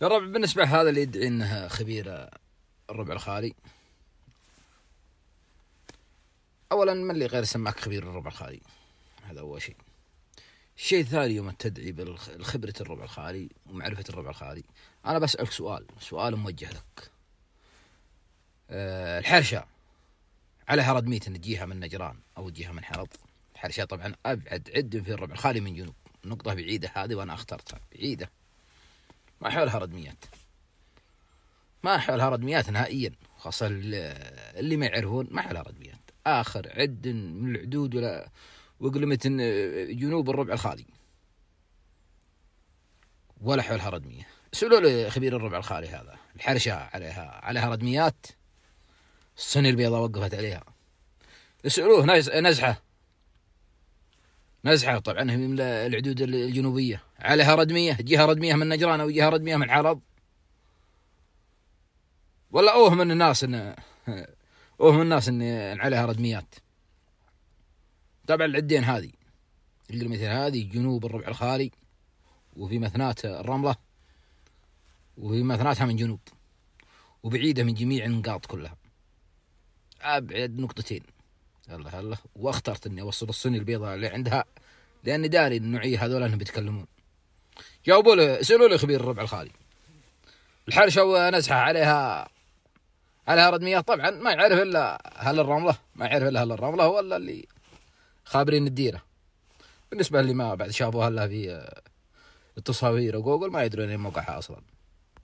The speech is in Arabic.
يا ربع، بالنسبة لهذا اللي يدعي انه خبير الربع الخالي، اولا من اللي غير سماك خبير الربع الخالي؟ هذا اول شيء. الشيء الثاني، يوم تدعي بالخبرة الربع الخالي ومعرفة الربع الخالي، انا بسألك سؤال موجه لك. الحرشة عليها ردمية ان تجيها من نجران او تجيها من حرض. الحرشة طبعا ابعد عد في الربع الخالي من جنوب، نقطة بعيدة هذه وانا اخترتها بعيدة، ما حولها ردميات، ما حولها ردميات نهائيا، خاصة اللي ما يعرفون ما حولها ردميات. آخر عد من العدود ولا وقلمة جنوب الربع الخالي ولا حولها ردمية. سألوا لي خبير الربع الخالي هذا، الحرشة عليها ردميات، الصني البيضاء وقفت عليها. سألوه نزحة طبعا من العدود الجنوبية عليها ردمية، جهة ردمية من نجران أو جهة ردمية من حرض، ولا أوه من الناس إن عليها ردميات. طبعا العدين هذه القلمتين هذه جنوب الربع الخالي، وفي مثنات الرملة، وفي مثناتها من جنوب، وبعيدة من جميع النقاط كلها، أبعد نقطتين. الله واخترت إني أوصل الصني البيضاء اللي عندها، لأني داري النوعية هذول أنهم بيتكلمون. جاوبوا له، سألوا لي خبير الربع الخالي، الحرشة ونزحة عليها ردميات. طبعا ما يعرف إلا هل الرملة ولا اللي خابرين الديرة. بالنسبة اللي ما بعد شافوها إلا في التصاوير وجوجل، ما يدرون أين موقعها أصلا.